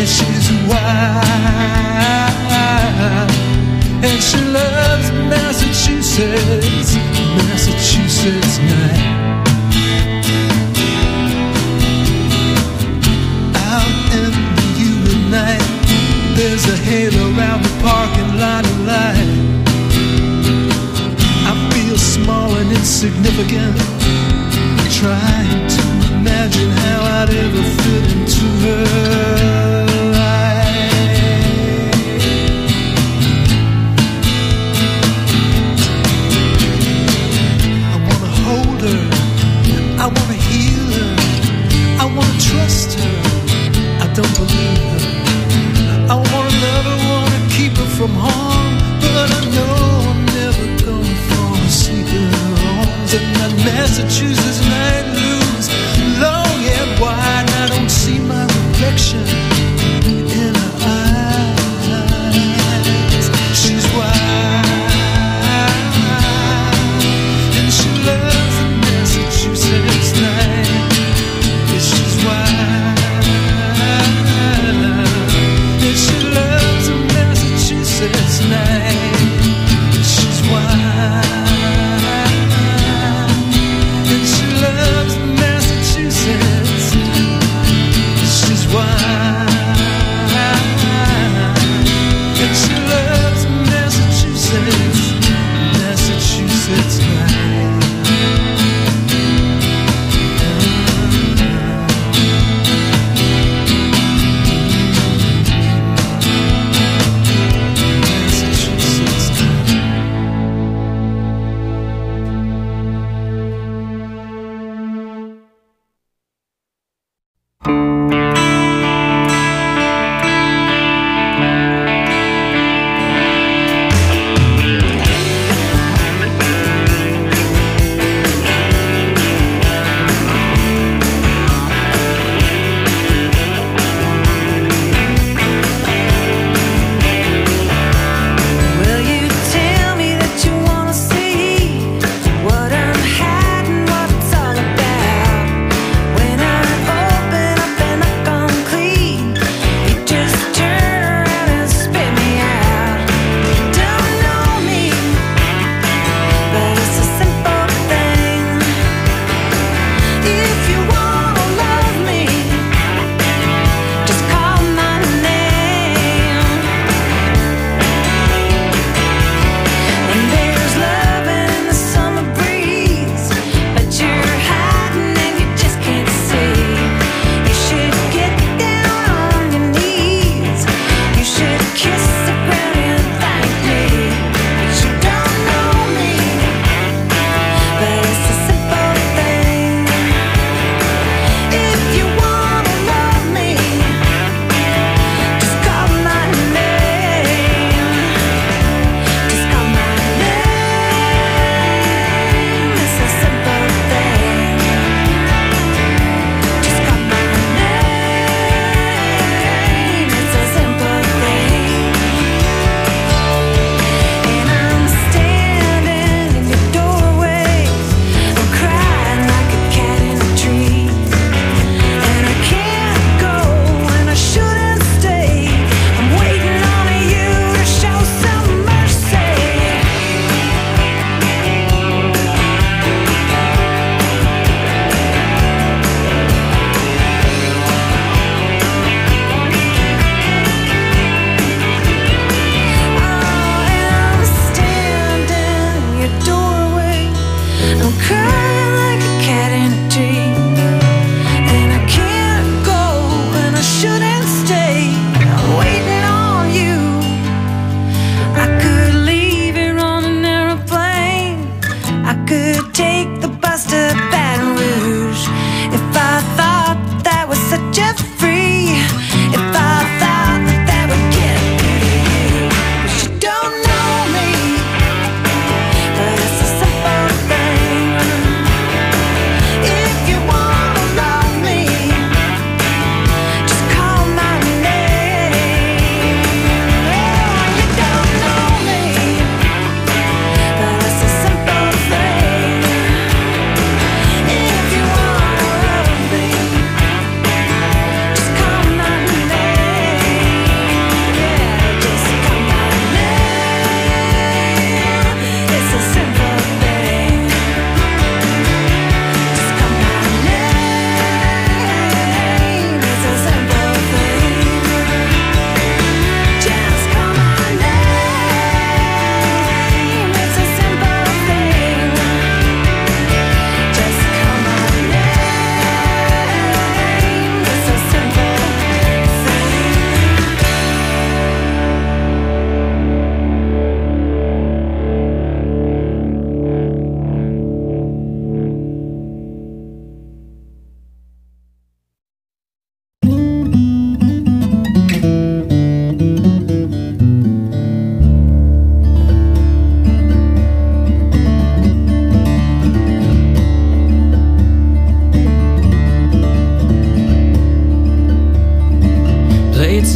she's wild, and she loves Massachusetts, Massachusetts night. Out in the humid night, there's a halo around the parking lot of light. I feel small and insignificant, trying to imagine how I'd ever fit into her life. I wanna hold her, I wanna heal her, I wanna trust her, I don't believe her. I wanna love her, wanna keep her from harm, but I know I'm never gonna fall asleep in her arms. And that Massachusetts night looms long and wide, and I don't see my reflection in her eyes. She's wild, and she loves the Massachusetts night. Yeah, she's wild, and she loves the Massachusetts night. She's wild, and she loves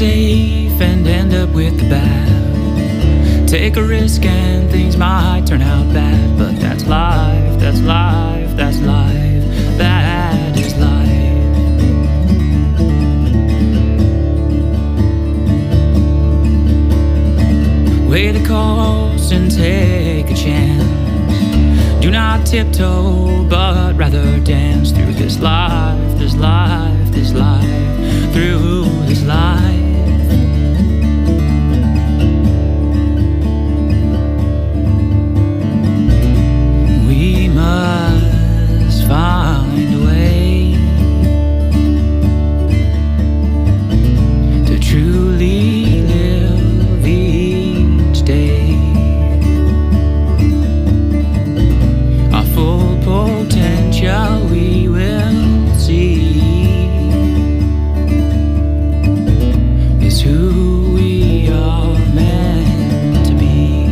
safe and end up with the bad. Take a risk and things might turn out bad, but that's life, that's life, that's life, that is life. Weigh the cost and take a chance. Do not tiptoe, but rather dance through this life, this life, this life, through this life. We must find a way to truly live each day. Our full potential we will see is who we are meant to be.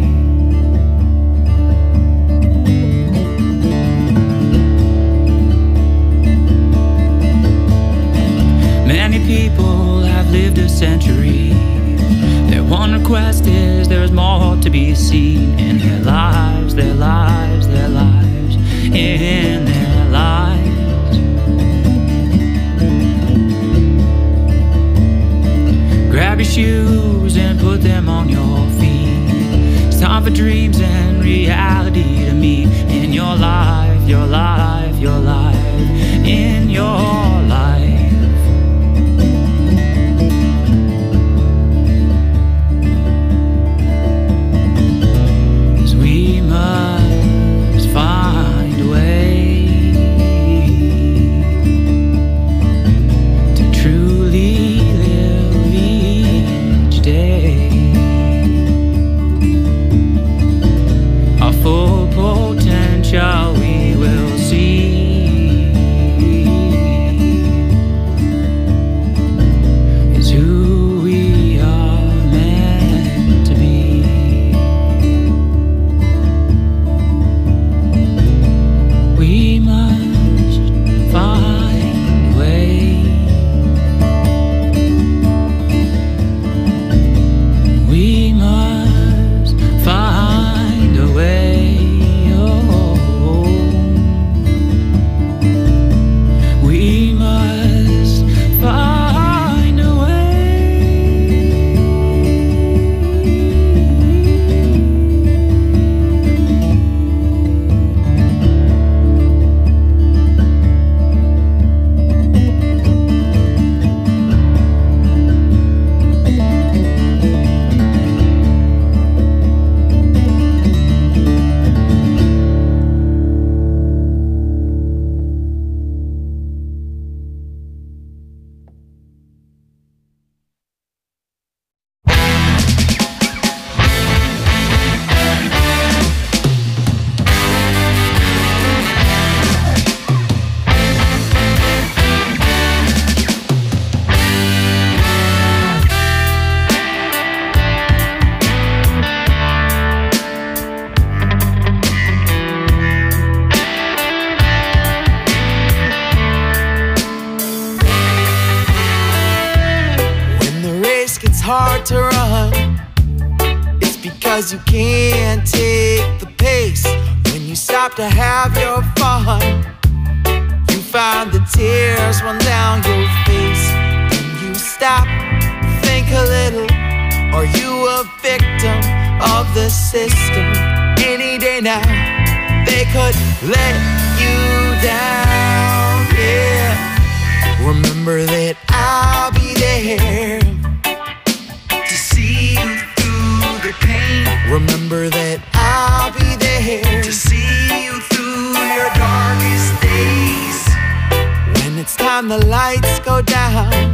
Many people have lived a century. Their one request is there's more to be seen in their lives, their lives, their lives, in their lives. Grab your shoes and put them on your feet. It's time for dreams and reality to meet in your life, your life, your life, in your life. We must find a way to truly live each day. Our full potential we will see is who we are meant to be. We must find a way. We must find a way. Oh, we must find a way. When the race gets hard to run, it's because you can't take the pace. When you stop to have your fun, you find the tears run down your face. When you stop, think a little, are you a victim of the system? Any day now, they could let you down, yeah. Remember that I'll be there to see you through the pain. Remember that I'll be there to see you through your darkest days. When it's time the lights go down,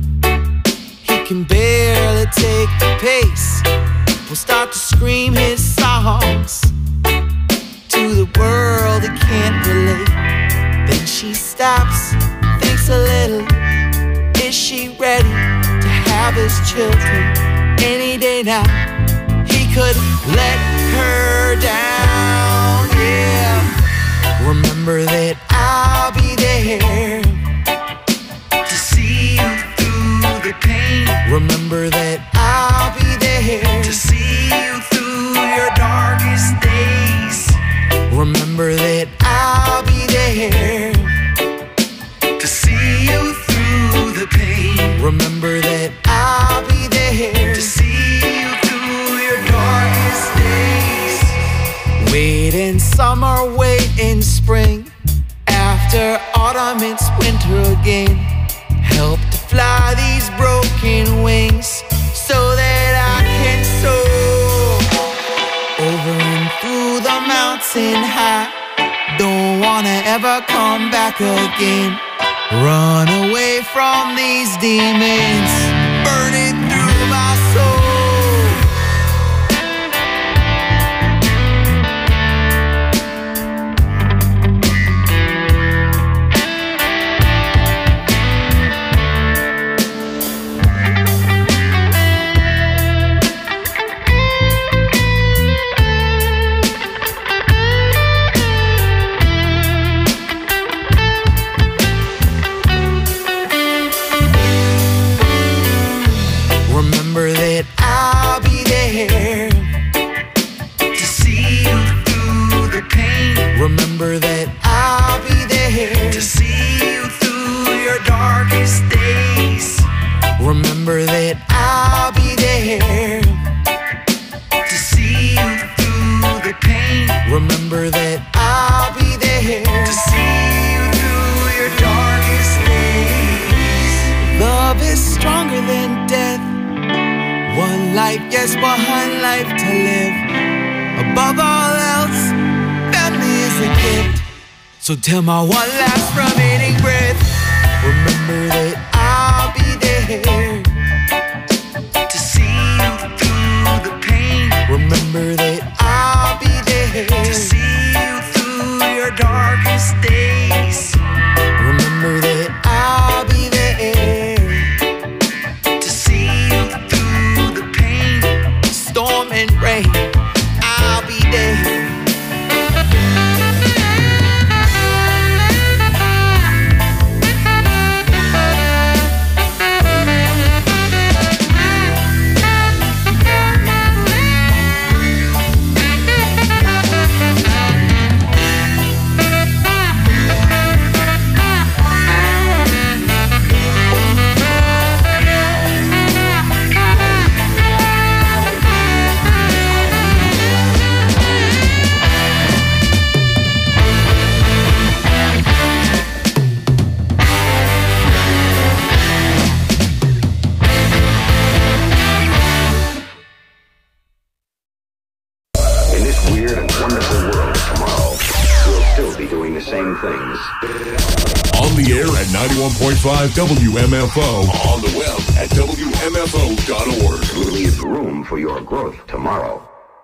he can barely take the pace. We'll start to scream his songs to the world that can't relate. Then she stops, thinks a little. Is she ready to have his children? Any day now, he could let her down, yeah. Remember that I'll be there to see you through the pain. Remember that I'll be there to see you through your darkest days. Remember that I'll be there to see you through the pain. Remember that I'll be there to see you through your darkest days. Wait in summer, wait in spring. After autumn, it's winter again. Help to fly these broken wings so that I can soar over and through the mountain high. Don't wanna ever come back again. Run away from these demons burning through my soul. Remember that I'll be there to see you through the pain. Remember that I'll be there to see you through your darkest days. Remember that I'll be there to see you through the pain. Remember that I'll be there to see you through your darkest days. Love is stronger than death. One life, yes, one life to live. Above all else, family is a gift. So till my one last remaining breath, remember that I'll be there to see you through the pain. Remember that I'll be there to see you through your darkest days. Remember that I'll be there to see you through the pain, storm and rain. I'll be there. On the air at 91.5 WMFO. On the web at WMFO.org. We'll leave room for your growth tomorrow.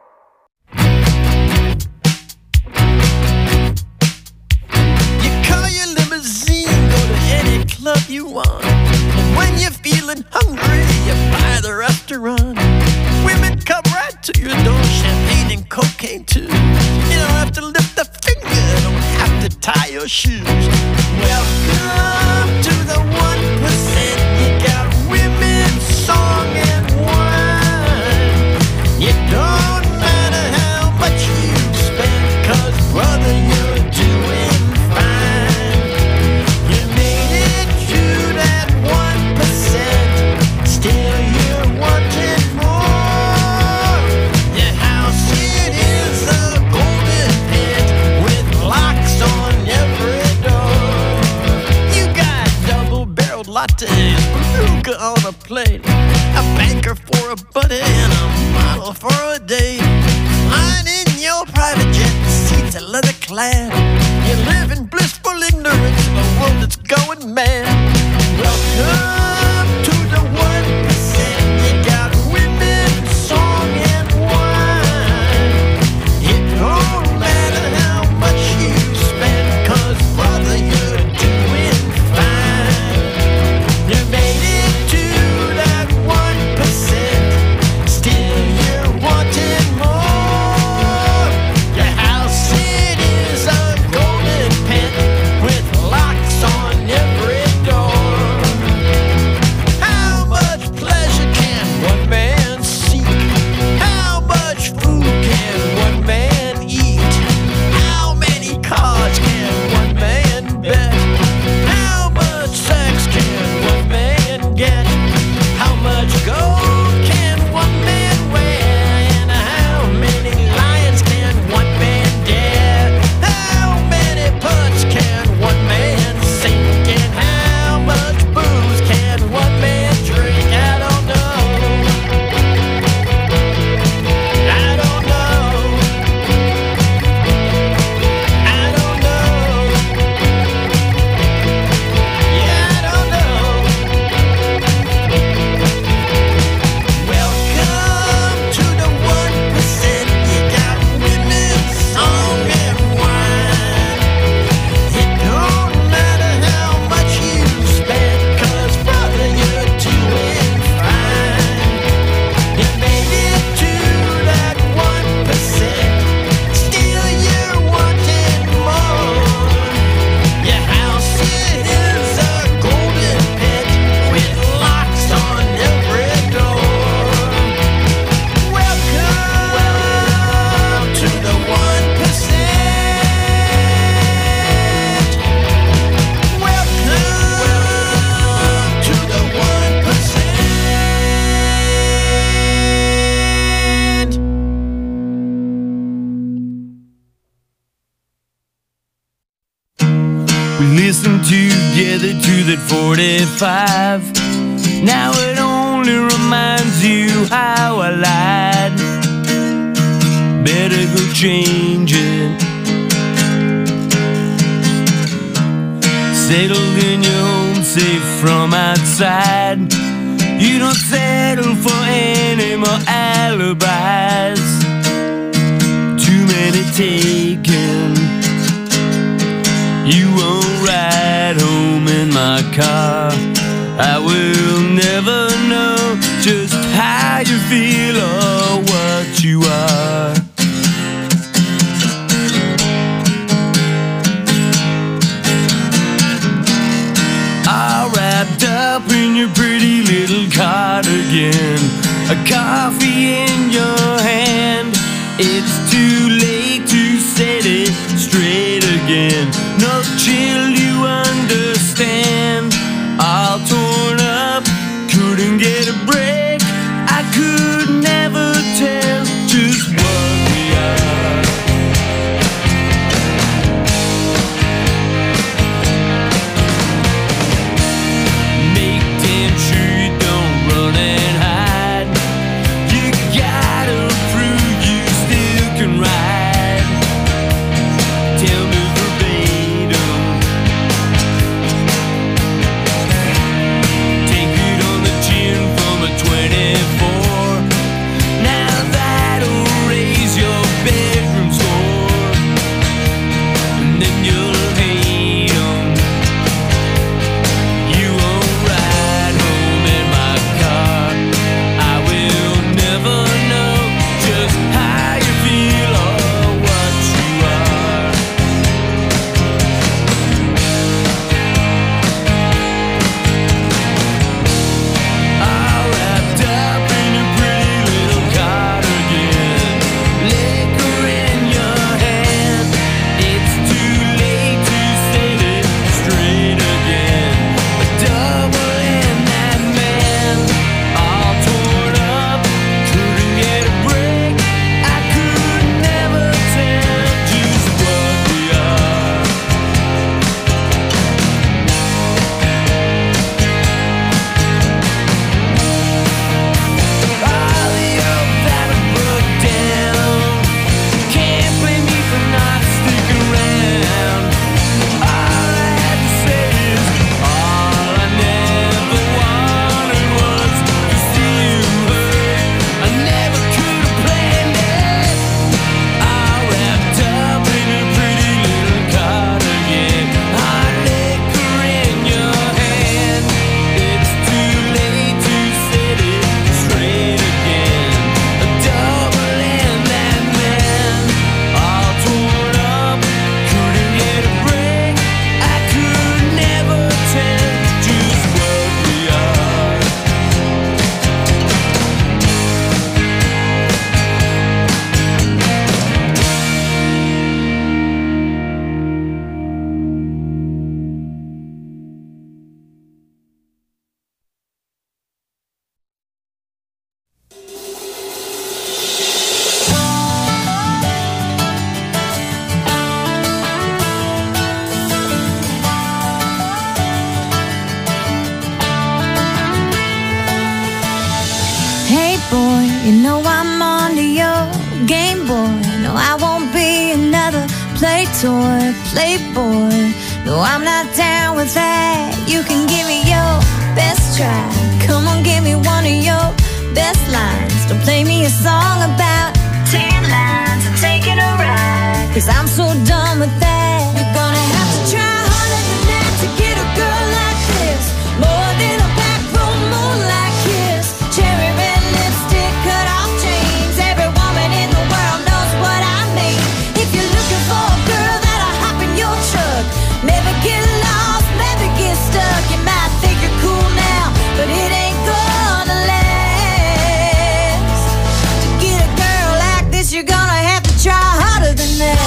You call your limousine, go to any club you want. And when you're feeling hungry, you buy the restaurant. Women come right to your door, champagne and cocaine too. You don't have to lift a finger, don't have to tie your shoes. Welcome to the 1%. You got women, song and wine. It don't matter how much you spend, 'cause brother, you're doing fine. You made it to that 1%. Still you're wanting more. Your house, it is a golden pit with locks on every door. You got double-barreled lattes, beluga on a plate, a banker for a buddy and a model for a date. Lying in your private jet, the seats are leather clad. You live in blissful ignorance of a world that's going mad. Welcome to the 1%. You got women, song and wine. It don't matter how much you spend, 'cause brother, you're doing fine. You made it to that 1%. Still you're wanting more. Your house, it is a golden pit with locks on every door. together to that 45. Now it only reminds you how I lied. Better go change it. Settled in your home, safe from outside. You don't settle for any more alibis. Too many taken. You won't ride home in my car. I will never know just how you feel or what you are. All wrapped up in your pretty little cardigan, a coffee in your hand. It's too late to set it straight again. No chill, you understand. All torn up, couldn't get a break. I could never tell just what we are. Make damn sure you don't run and hide. You boy, you know I'm onto your Game Boy. No, I won't be another play toy, playboy. No, I'm not down with that. You can give me your best try. Come on, give me one of your best lines. Don't play me a song about 10 lines and taking a ride, 'cause I'm so done with that. You're gonna have to try harder than that to get a girl like this. More than a backroom moonlight kiss. Cherry red lipstick, cut off jeans. Every woman in the world knows what I mean. If you're looking for a girl that'll hop in your truck, never get lost, never get stuck. You might think you're cool now, but it ain't gonna last. To get a girl like this, you're gonna have to try harder than that.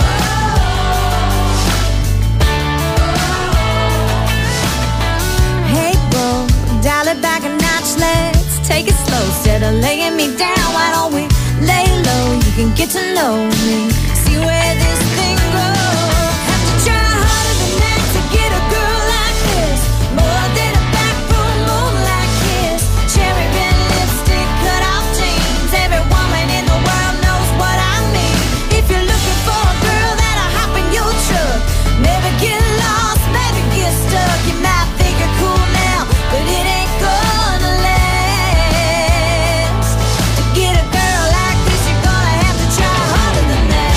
Hey, bro, dial it back a notch, let's take it slow. Instead of laying me down, why don't we lay low? You can get to know me, see where this thing goes. Have to try harder than that to get a girl like this. More than a backroom moonlight kiss. Cherry red lipstick, cut off jeans. Every woman in the world knows what I mean. If you're looking for a girl that'll hop in your truck, never get lost, never get stuck. You might think you're cool now, but it ain't gonna last. To get a girl like this, you're gonna have to try harder than that.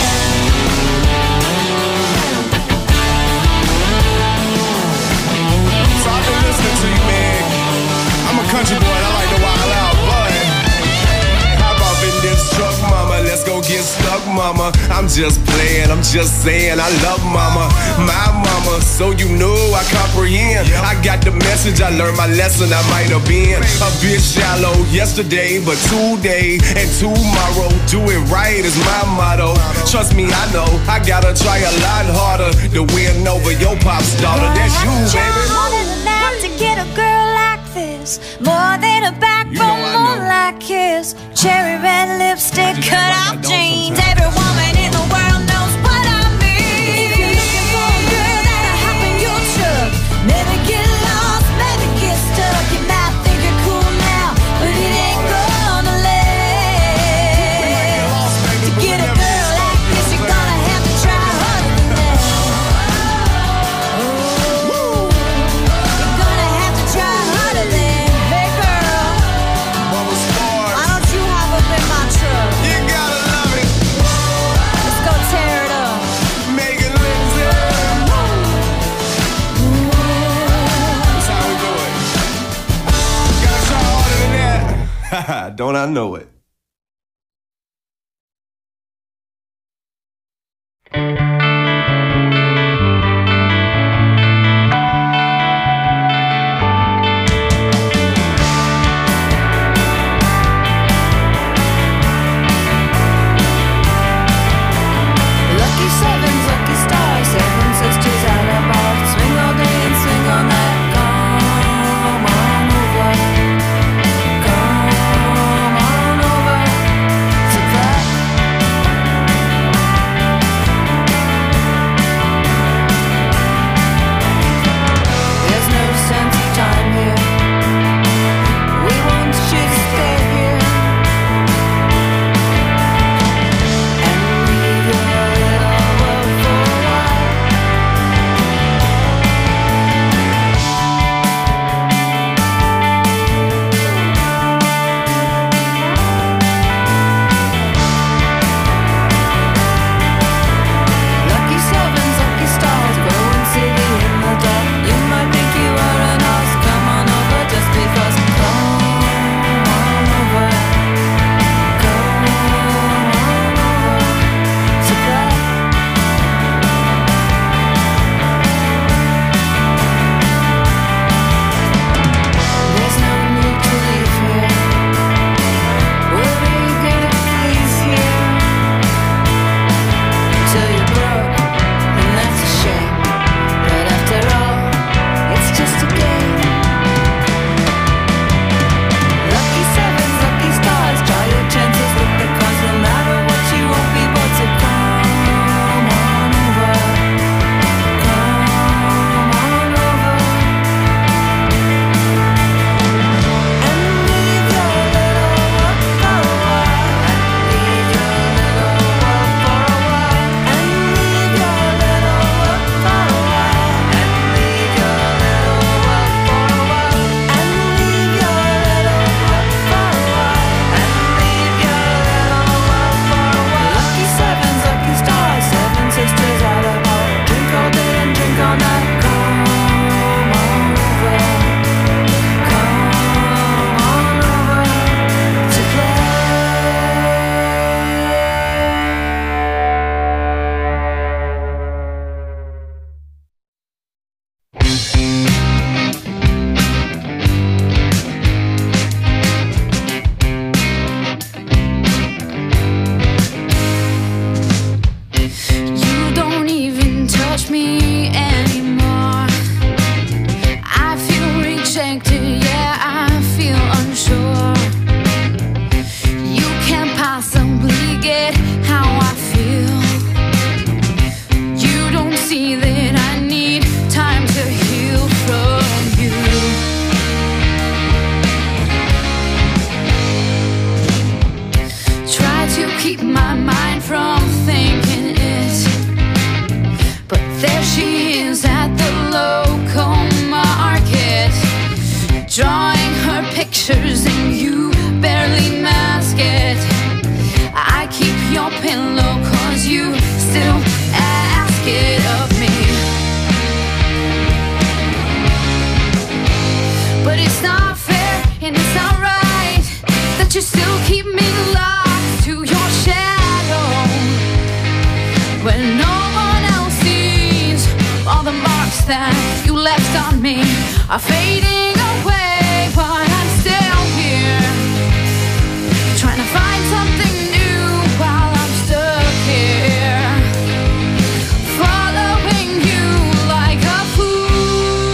So I've been listening to you, man. I'm a country boy and I like to wild out, but how about in this truck, mama? Let's go get stuck, mama. I'm just playing, I'm just saying I love mama, my mama. So you know I comprehend. I got the message, I learned my lesson. I might have been a bit shallow yesterday, but today and tomorrow, do it right is my motto. Trust me, I know I gotta try a lot harder to win over your pop's daughter. That's you, baby. Harder than that to get a girl like this. More than a backbone, moonlight kiss. Cherry red lipstick, cut off jeans. Every woman in the world knows what I mean. If you're looking for a girl that'll hop in your truck, never get lost, never get stuck. You might think you're cool now, but it ain't gonna last. To get a girl like this, you're gonna have to try harder than that. You're gonna have to try harder than, hey girl, why don't you hop up in my truck? You gotta love it. Let's go tear it up. Megan Lindsay. That's how we do it. Gotta try harder than that. Don't I know it? Lucky sevens, lucky stars, 7 sisters out of bar. Swing all day and swing all night. Come on over. Come on over. keep my mind from thinking it. But there she is at the local market, drawing her pictures and you barely mask it. I keep your pillow 'cause you still ask it of me. But it's not fair and it's not right that you still keep me locked to your shadow, when no one else sees all the marks that you left on me are fading away. But I'm still here, trying to find something new while I'm stuck here, following you like a fool.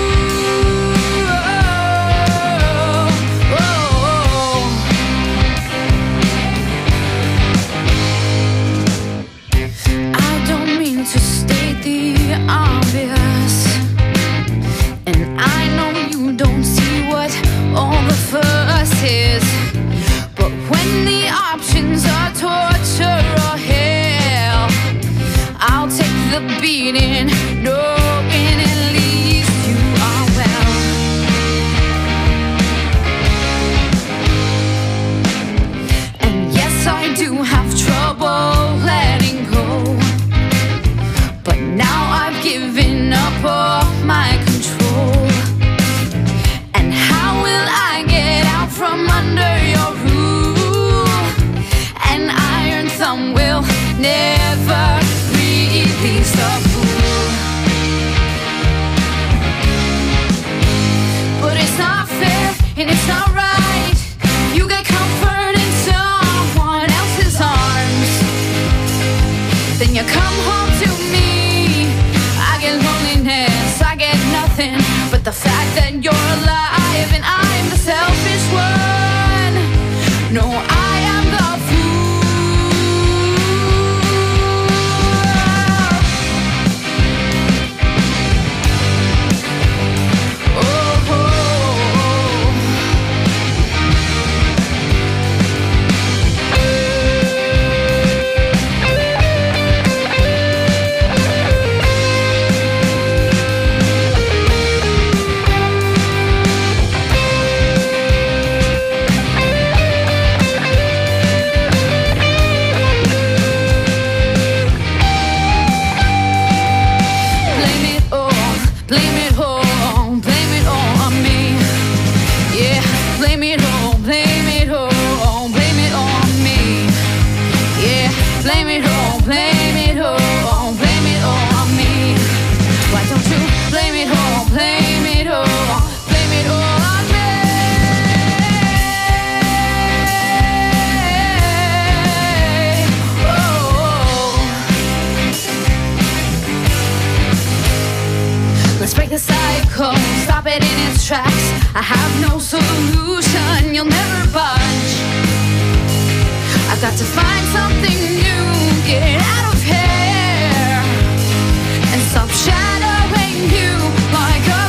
I don't mean to state the obvious, and I know you don't see what all the fuss is. But when the options are torture or hell, I'll take the beating, knowing at least you are well. And yes, I do have trouble letting go, but now I've given up all my control. And how will I get out from under your rule? An iron thumb will never release the fool. But it's not fair and it's not right. You get comfort in someone else's arms, then you come home to me. I get loneliness, I get nothing but the fact that you're alive and I'm the selfish one. No, I am the fool. Oh, oh, blame it all, blame it all on me. Yeah, blame it all, blame it all, blame it all on me. Yeah, blame it all, blame it all, blame it all on me. Why don't you blame it all, blame it all, blame it all on me? Oh. Let's break the cycle, stop it in its tracks. I have no solution, you'll never budge. I've got to find something new, get out of here, and stop shadowing you like a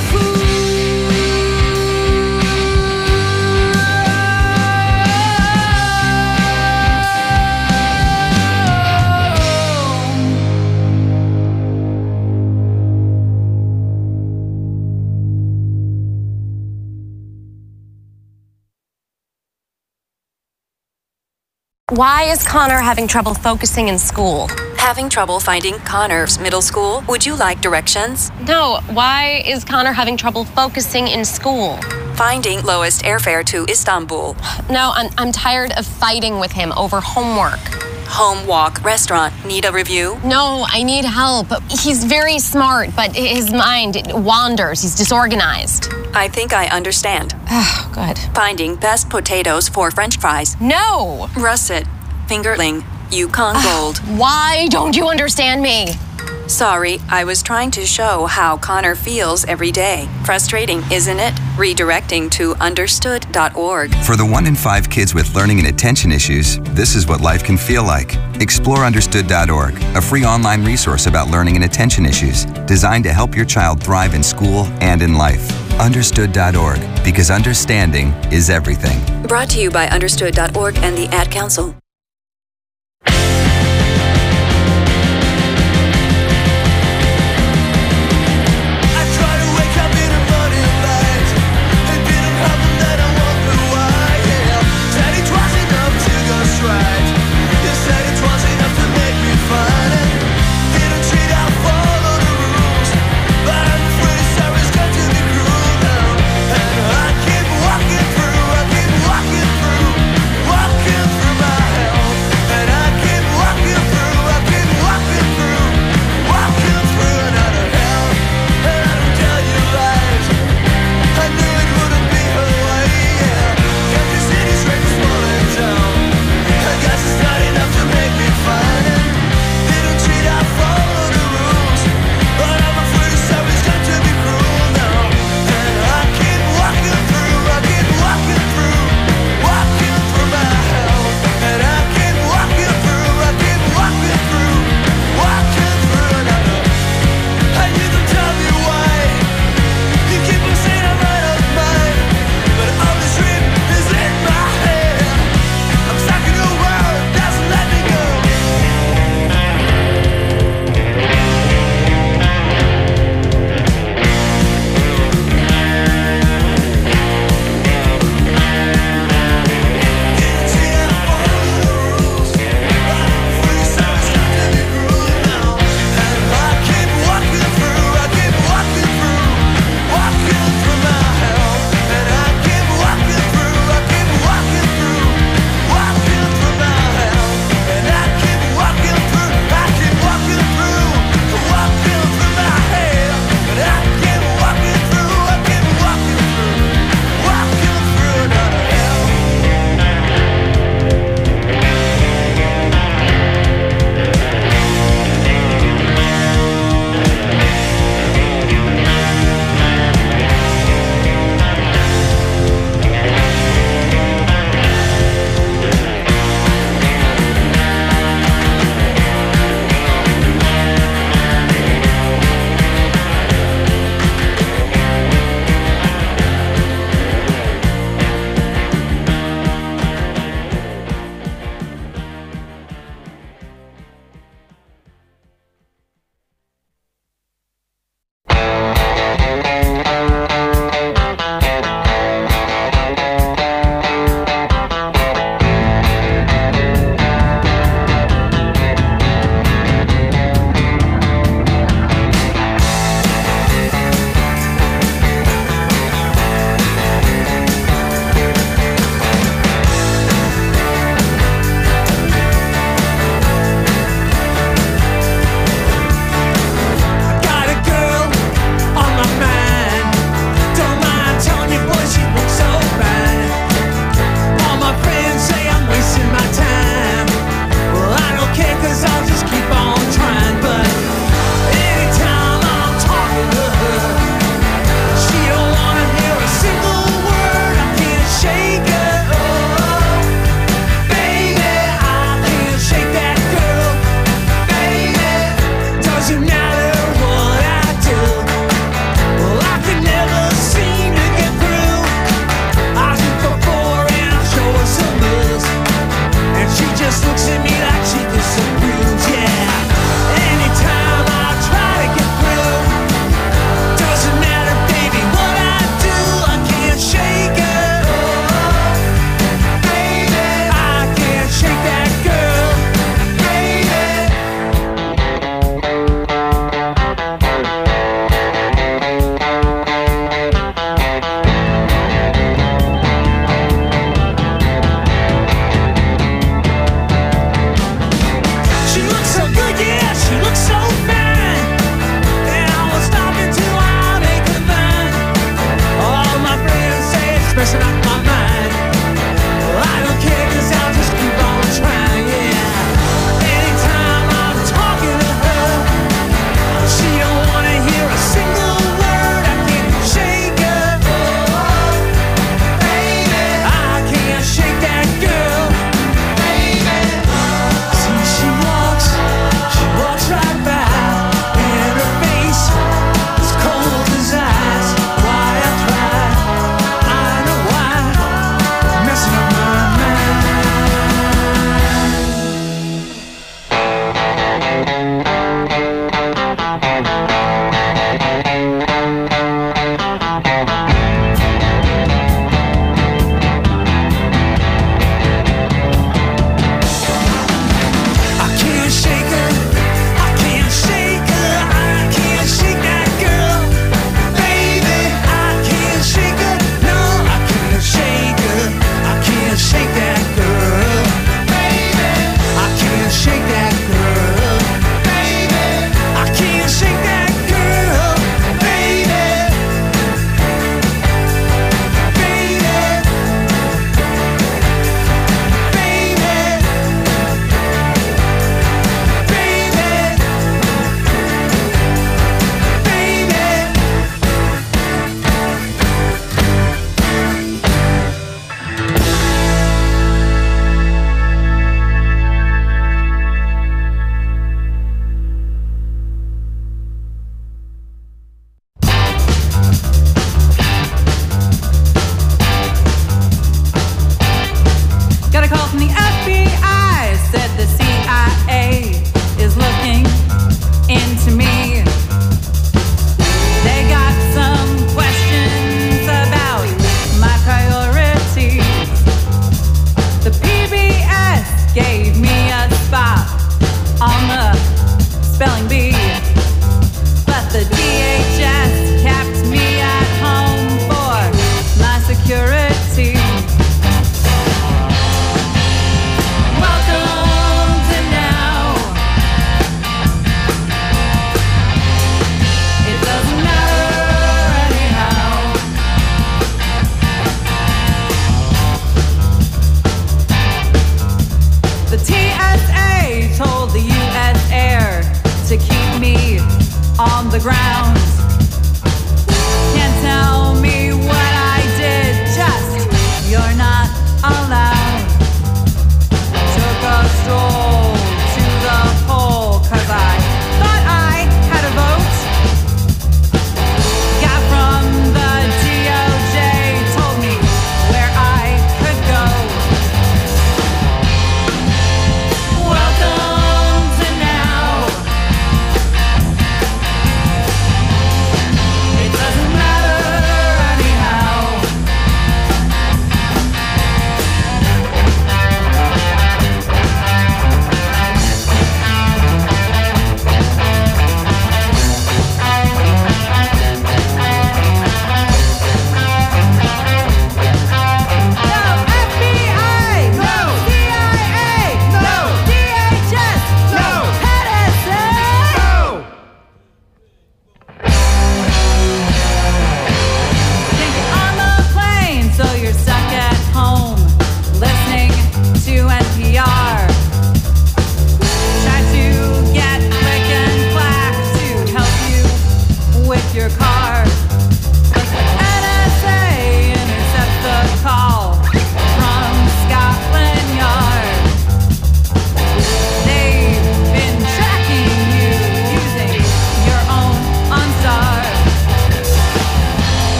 Why is Connor having trouble focusing in school? Having trouble finding Connor's middle school? Would you like directions? No, why is Connor having trouble focusing in school? Finding lowest airfare to Istanbul. No, I'm tired of fighting with him over homework. Home Walk Restaurant. Need a review? No, I need help. He's very smart, but his mind wanders. He's disorganized. I think I understand. Oh, good. Finding best potatoes for French fries. No! Russet. Fingerling. Yukon Gold. Why don't you understand me? Sorry, I was trying to show how Connor feels every day. Frustrating, isn't it? Redirecting to understood.org. For the 1 in 5 kids with learning and attention issues, this is what life can feel like. Explore understood.org, a free online resource about learning and attention issues, designed to help your child thrive in school and in life. Understood.org, because understanding is everything. Brought to you by understood.org and the Ad Council.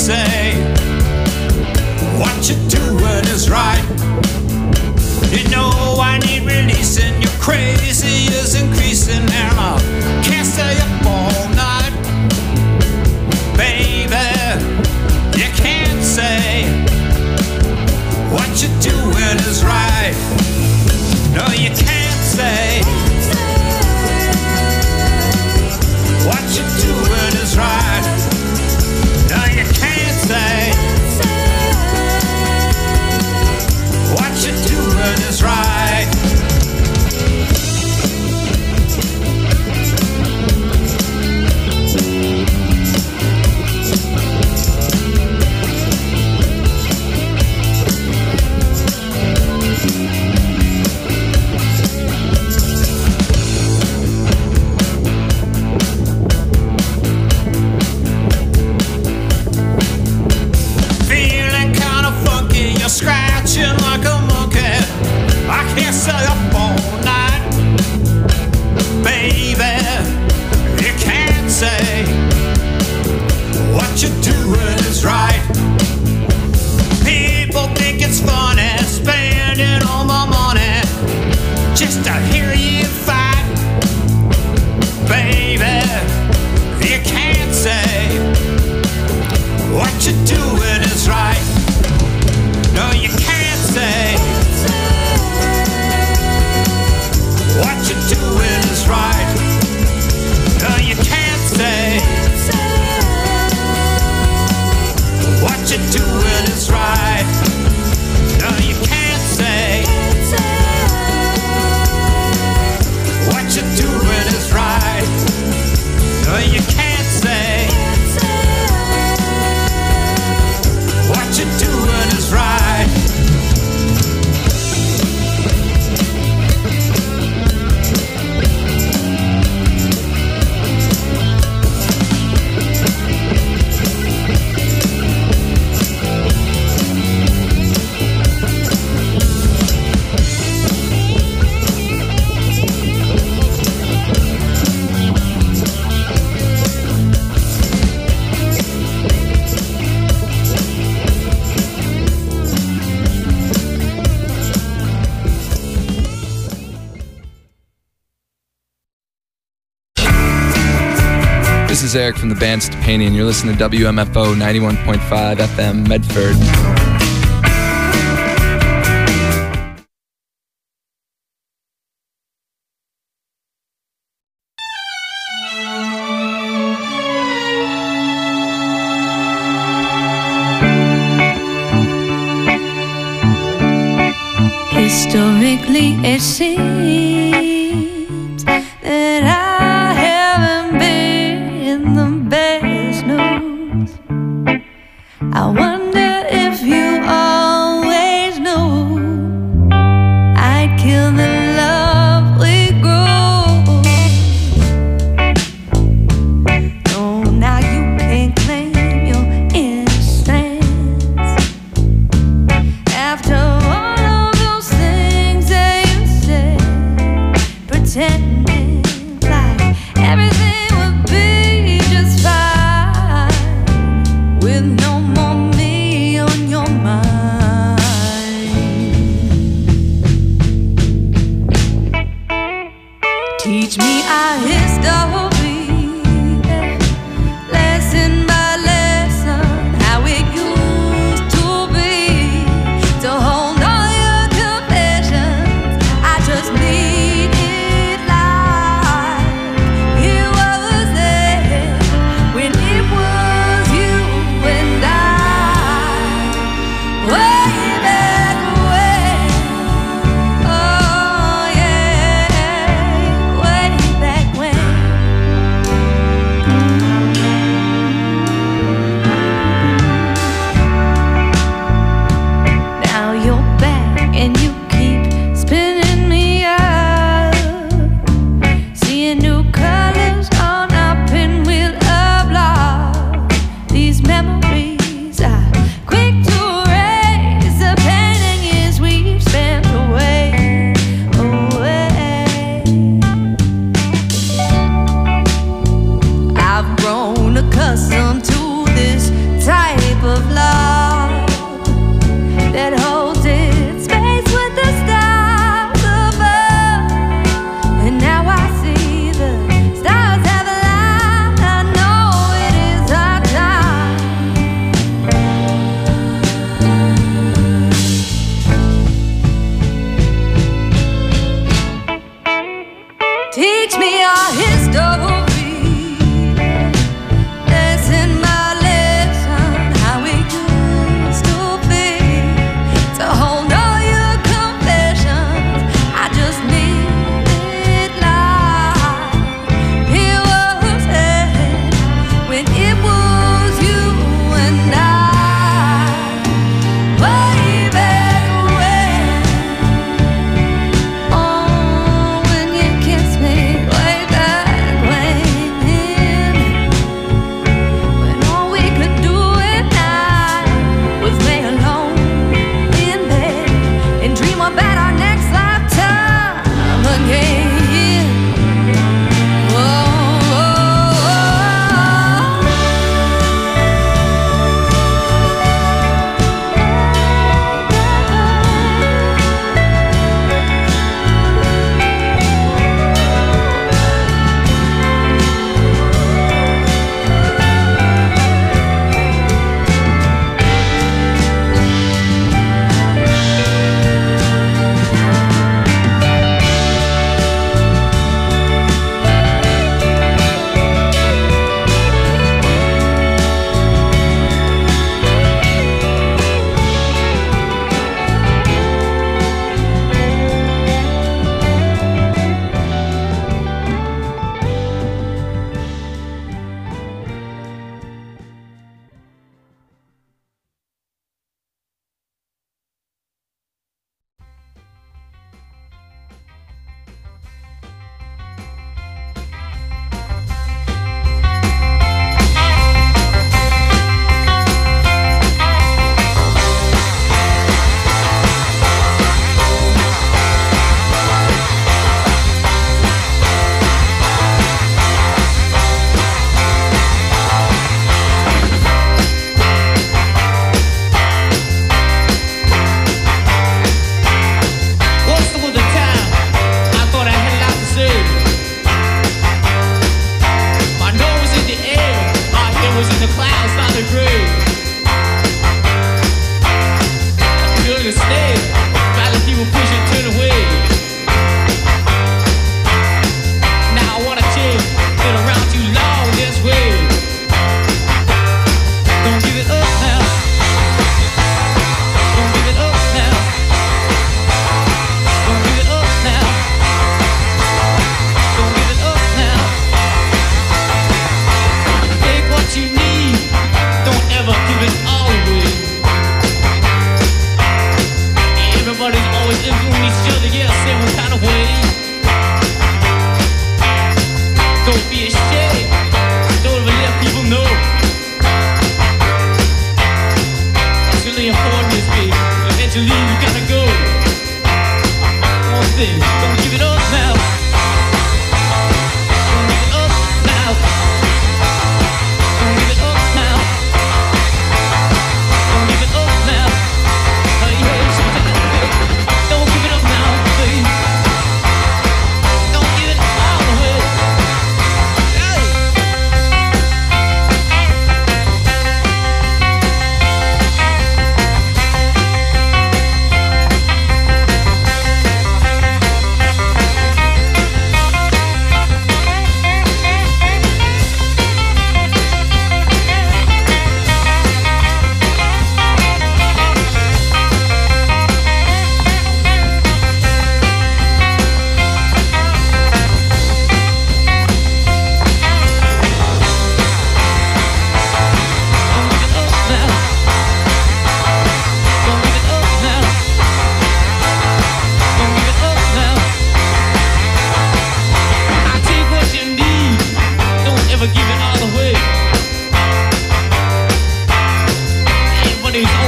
say what you're doing is right. You know I need releasing. Your crazy is increasing, and I can't stay up all night, baby. You can't say what you're doing is right. No, you can't say what you're doing is right. No, you can't say what you're doing is right. Feeling kind of funky, you're scratching like a monkey. I can't stay up all night, baby. You can't say what you're doing is right. People think it's funny spending all my money just to hear you fight, baby. You can't say what you're doing is right. No, you can't say what you're doing is right. No, you can't say what you're doing is right. No, you can't say what you're doing is right. No, you can't say what you're doing is right. This is Eric from the band Stepani, and you're listening to WMFO 91.5 FM Medford. Historically, it seems that I haven't been the best news. I wonder if you always knew I'd kill the love we grew. No, now you can't claim your innocence after all of those things that you said.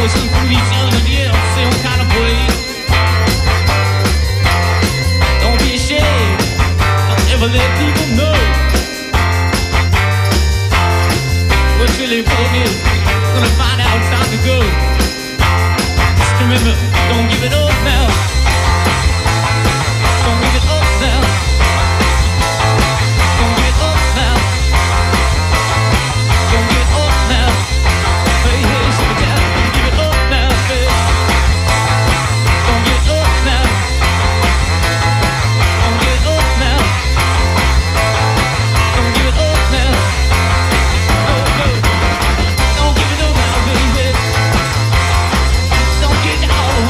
always look through each other, yeah, same kind of way. Don't be ashamed, don't ever let people know what's really important is gonna find out it's time to go. Just remember, don't give it up now. Don't give it up now. Don't give it up now. Don't give it up now. Hey, hey, sit down. Don't give it up now, hey. Don't give it up now. Don't give it up now. Don't give it up now. Oh, no. Don't give it up now, baby. Don't get all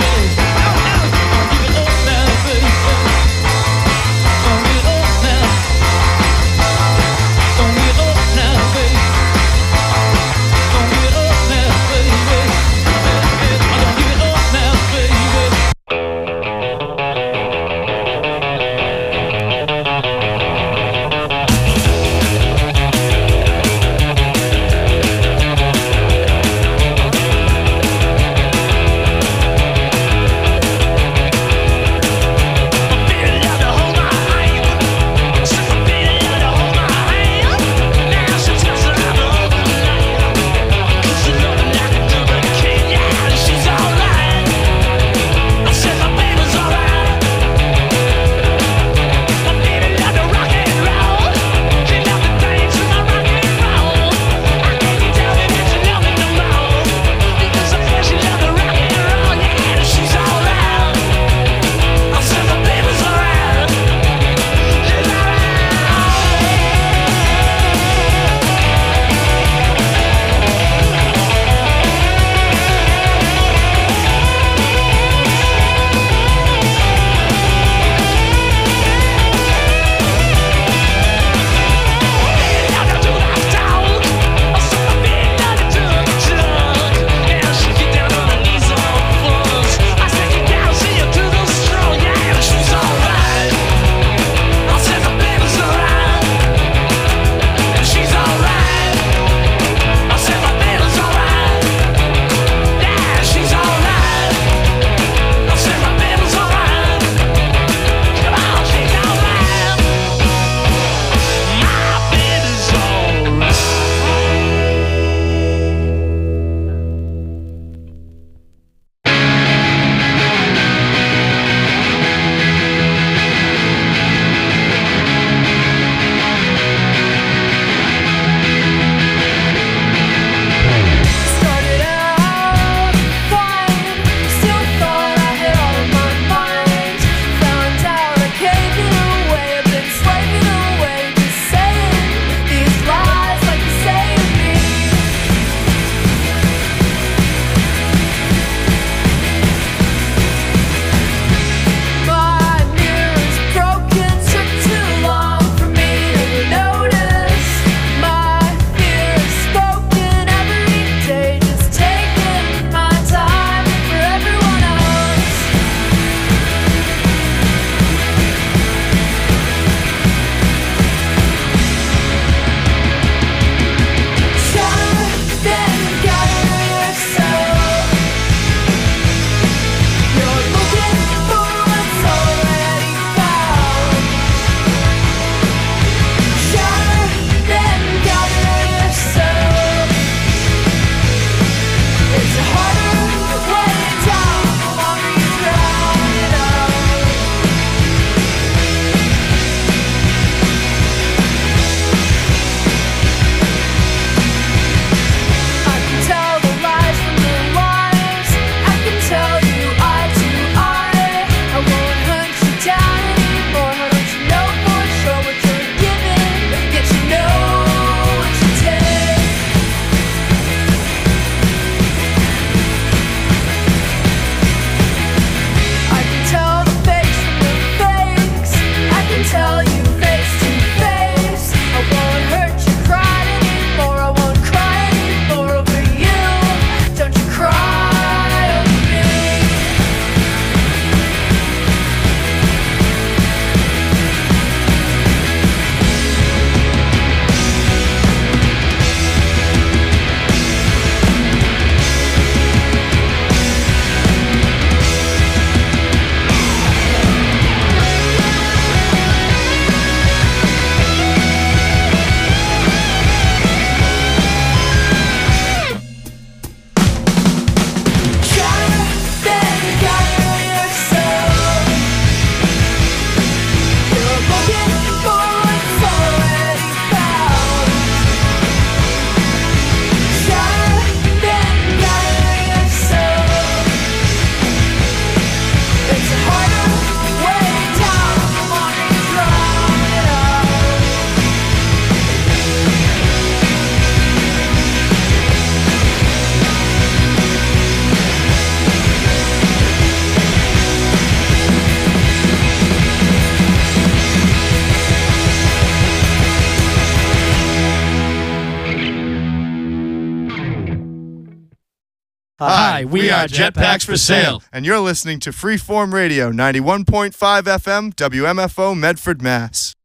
Hi, we are Jetpacks for Sale. And you're listening to Freeform Radio, 91.5 FM, WMFO, Medford, Mass.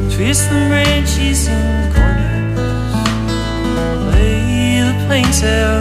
Twist the branches in corners, lay the planks out